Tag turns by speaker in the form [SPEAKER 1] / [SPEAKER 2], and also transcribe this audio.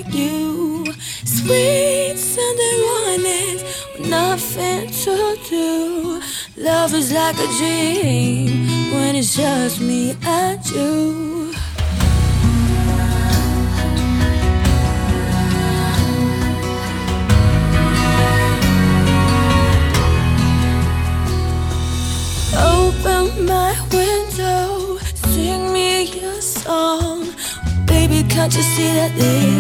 [SPEAKER 1] like you. Sweet Sunday mornings with nothing to do. Love is like a dream when it's just me and you. Open my window, sing me a song. Baby, can't you see that this